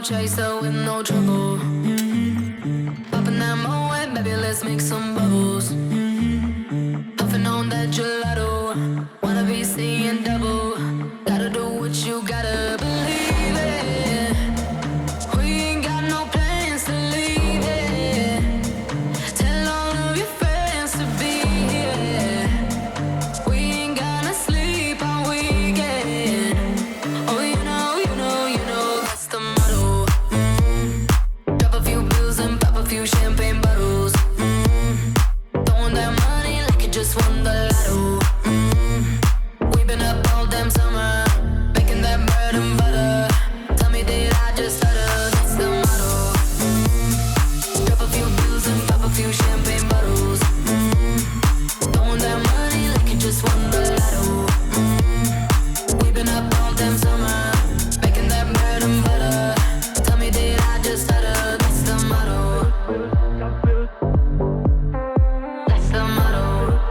chaser with no trouble. Popping that moe, baby, let's make some bubbles. Puffing on that gelato, wanna be seeing double. Gotta do what you gotta believe it. We ain't got no plans to leave it. Tell all of your friends to be here. We ain't gonna sleep all weekend. Oh, you know, that's the motto. Drop a few bills and pop a few champagne bottles. Throwing that money like you just won the lotto. We've been up all damn summer, making that bread and butter. Tell me, did I just stutter? That's the motto. Drop a few bills and pop a few champagne bottles. Throwing that money like you just won the lotto. We've been up all damn summer, making that bread and butter. Tell me, did I just stutter? That's the motto. That's the motto.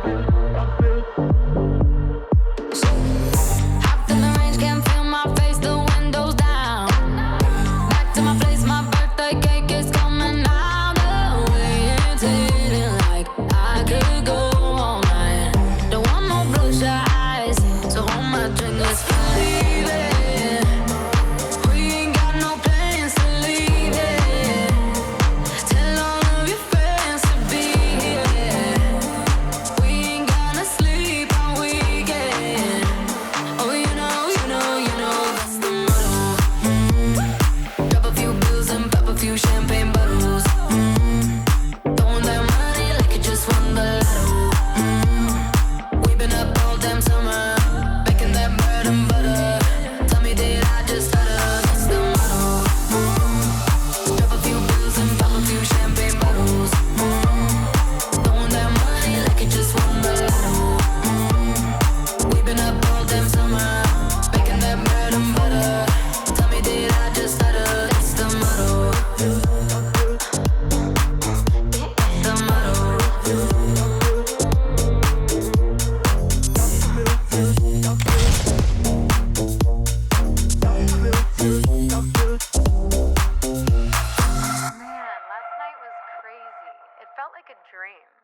Hopped in the range, can't feel my face, the windows down. Back to my place, my birthday cake is coming out the way. It's hitting like I could go all night. Don't want no bloodshot eyes, so hold my drink, let's believe it. We ain't got no plans to leave it. Tell all of your friends to be here. We ain't gonna sleep all weekend. Oh, you know, that's the motto. Drop a few bills and pop a few champagne bottles. Throwing that money like you just won the lotto. We've been up all damn summer, making that bread and butter. Tell me, did I just stutter? That's the motto. Drop a few bills and pop a few champagne bottles. Throwing that money like you just won the lotto. We've been up all damn summer, making that bread and butter. Tell me, did I just stutter? That's the motto. The motto. Man, last night was crazy. It felt like a dream.